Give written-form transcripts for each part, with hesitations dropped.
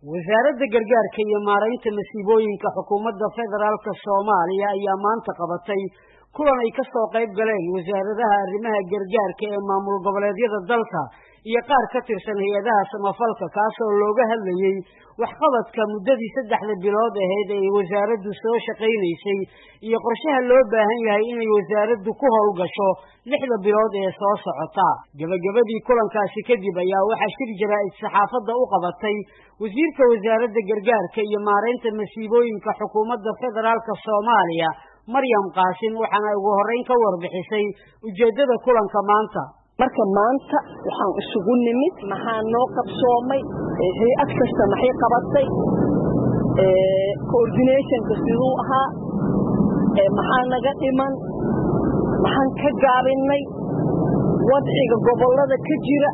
wasaaradda gargaarka iyo maaraynta masiibooyinka xukuumadda federaalka Soomaaliya ayaa maanta qabatay kulan ay ka soo qayb galeen wasaaradaha arrimaha gargaarka ee maamul goboleedyada dalka iyo qaar ka tirsan hay'adaha samafalka kaas oo looga hadlayay waxqabadka muddadii 3 bilood ahayd ee wasaaraddu soo shaqaynaysay iyo qorshaha loo baahan yahay inay wasaaraddu ku howlgasho 6 bilood ee soo socota. gabagabadii kulankaasi kadib ayaa waxa shir jaraa'id saxaafadda u qabatay wasiirka wasaaradda gargaarka iyo maaraynta masiibooyinka xukuumadda federaalka Soomaaliya Maryam Qaasim waxaana ugu horeyn ka warbixisay ujeedada kulanka maanta. marka maanta waxaan isugu nimid maxaa noo qabsoomay hay'ad kasta maxay qabatay coordination sidoo ahaa maxaa naga dhiman maxaan ka gaabinay wadciga gobolada ka jira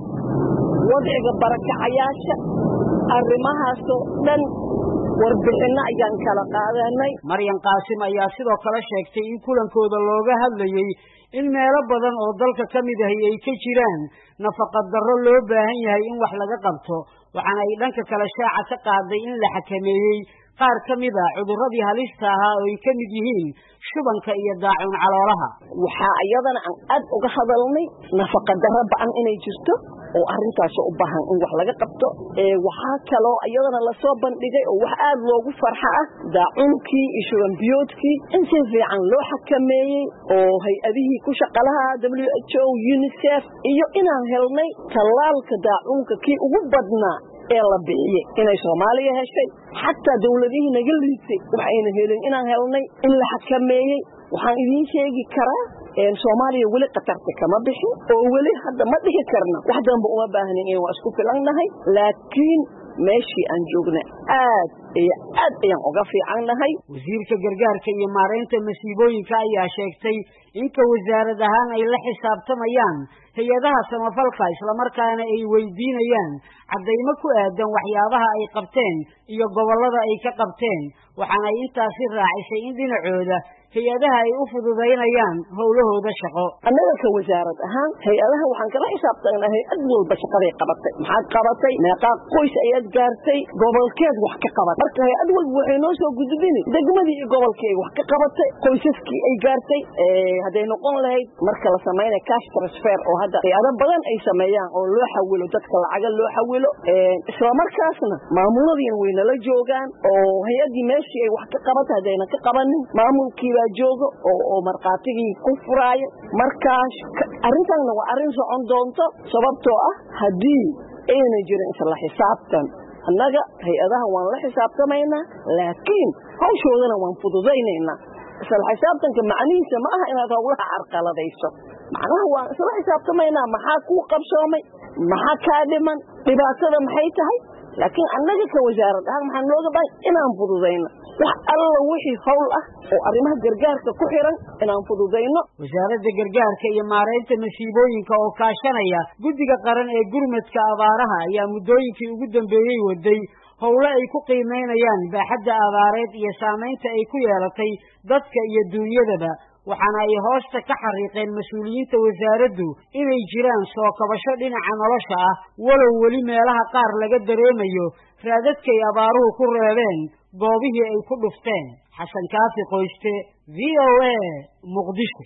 wadciga barakacayaasha arrimahaas oo dhan warbixino ayaan kala qaadanay. Maryam Qaasim ayaa sidoo kale sheegtay in kulankooda looga hadlayay in meelo badan oo dalka kamid ah ay ka jiraan nafaqo darro loo baahan yahay in wax laga qabto waxaana ay dhanka kale shaaca ka qaaday in la xakameeyay qaar kamid ah cudurradii halista ahaa oo ay kamid yihiin shubanka iyo daacun caloolaha. waxa ayadana aan aad uga hadalnay nafaqo darro ba'an inay jirto oo arintaas u baahan in wax laga qabto waxa kale oo ayadana la soo bandhigay oo wax aad loogu farxa ah daacunkii iyo shuban biyoodkii in si fiican loo xakameeyay oo hay'adihii ku shaqalaha WHO UNICEF iyo inaan helnay talaalka daacunka kii ugu badnaa ee la bixiyay inay Soomaaliya heshay xataa dawladihii naga liitay waxayna helin inaan helnay in la xakameeyay. waxaan idin sheegi karaa Soomaaliya wali qatarta kama bixin oo wali hadda ma dhihi karna wax danba uma baahnin in waa isku filannahay laakiin meeshii aan joognay aad ayaan uga fiicannahay. wasiirka gargaarka iyo maaraynta masiibooyinka ayaa sheegtay in wasaarad ahaan ay la xisaabtamayaan hay'adaha samafalka isla markaana ay weydiinayaan cadeymo ku aadan waxyaabaha ay qabteen iyo gobolada ay ka qabteen waxaana intaasi raacisay in dhinacooda hay'adaha ay u fududeynayaan howlahooda shaqo. annaga ka wasaarad ahaan hay'adaha waxaan kala xisaabtanahay hay'ad walba shaqaday qabatay maxaad qabatay meeqa qoys ayaad gaartay gobolkeed wax ka qabatay marka hay'ad walba waxay noo soo gudbinay degmadii iyo gobolkii wax ka qabatay qoysaskii ay gaartay haday noqon lahayd marka la sameeyo cash transfer oo hadda hay'ado badan ay sameeyaan oo loo xawilo dadka lacag loo xawilo isla markaasna maamuladii wayna la joogaan oo hay'adii meeshii ay wax ka qabatay hadayna ka qabanin maamulkii joogo oo marqaatigii ku furaayo markaas arrintan waa arrin socon doonto sababtoo ah hadii ayna jirin isla xisaabtan annaga hay'adaha waan la xisaabtamaynaa laakiin hawshoodana waan fududaynaynaa. isla xisaabtanka macnihiisa ma aha inaad hawlaha carqaladayso macnaha waan isla xisaabtamaynaa maxaa ku qabsoomay maxaa ka dhiman dhibaatada maxay tahay laakiin annaga ka wasaarad ahaan maxaan looga baahan inaan fududayno wax alla wixii hawl ah oo arrimaha gargaarka ku xiran inaan fududayno. wasaaradda gargaarka iyo maaraynta masiibooyinka oo kaashanaya guddiga qaran ee gurmadka abaaraha ayaa muddooyinkii ugu dambeeyay waday howlo ay ku qiimeynayaan baaxadda abaareed iyo saameynta ay ku yeelatay dadka iyo duunyadaba waxaana ay hoosta ka xariiqeen mas'uuliyiinta wasaaraddu inay jiraan soo kabasho dhinaca nolosha ah walow weli meelaha qaar laga dareemayo raadadkay abaaruhu ku reebeen goobihii ay ku dhufteen. Xasan Kaafi Qoyste VOA Muqdisho.